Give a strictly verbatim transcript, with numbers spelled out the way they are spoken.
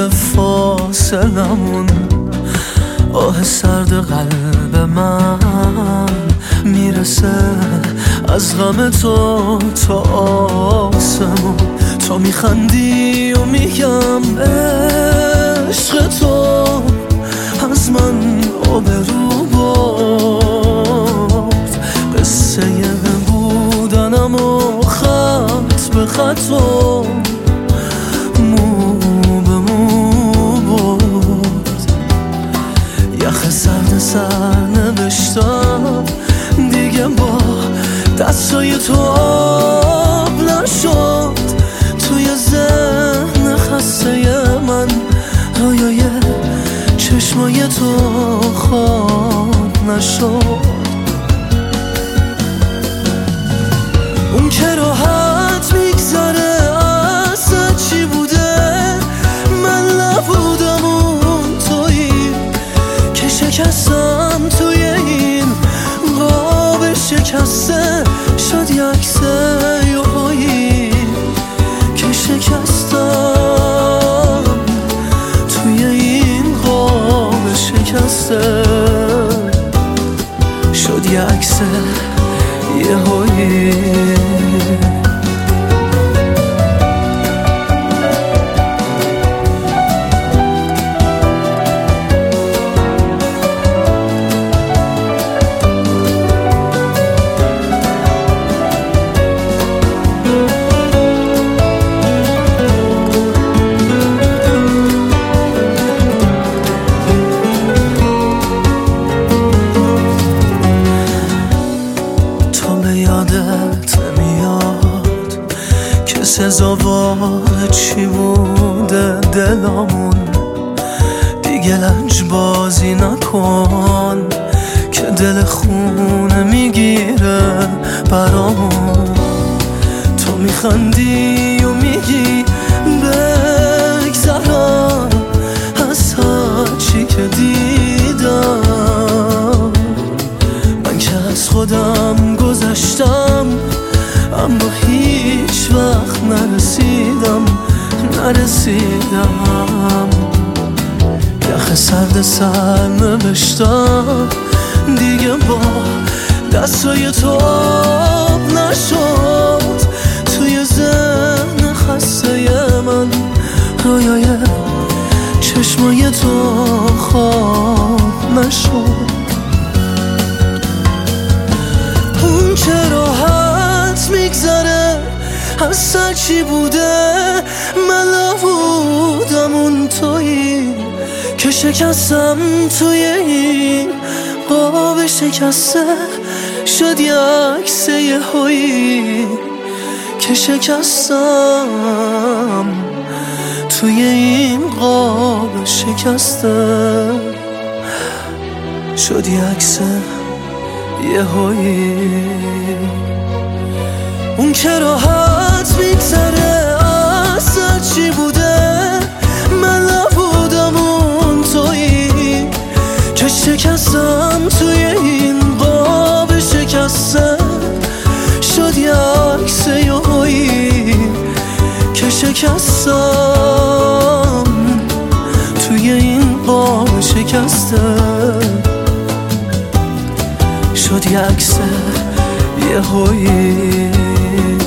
شده فاصلمون، آه سرد قلب من میرسه از غم تو تا آسمون. تو میخندی و میگم عشق تو از من آبرو برد. قصه بودنم و خط به خط و مو به مو برد. یخ سرد سر نوشتم دیگه با دستای تو آب نشد. توی ذهن خسته من رویای چشمای تو خواب نشد. اون که راحت میگذره اصلا چی بوده، من نبودم اون تویی که شکستم توی این قاب شکسته. شد یه عکس یهویی که شکستم توی این قاب شکسته. شد یه عکس یهویی. یادت نمیاد که سزاوار چی بوده دلامون. دیگه لنج بازی نکن که دل خونه میگیره برامون. تو میخندی و میگی بگذرم از هرچی که دیدم. من که از خودم گذشتم اما هیچ وقت نرسیدم نرسیدم. یخ سرد سر نوشتم دیگه با دستای تو آب نشد. توی ذهن خسته من رویای چشمای تو خواب نشد. اون که راحت میگذره اصلا چی بوده، من نبودم اون تویی که شکستم توی این قاب شکسته. شد یه عکس یهویی که شکستم توی این قاب شکسته. شد یه عکس یهویی. اون که راحت میگذره اصلا چی بوده، من نبودم اون تویی که شکستم توی این قاب شکسته. شد یه عکس یهویی که شکستم توی این قاب شکسته. شد یه عکس یهویی.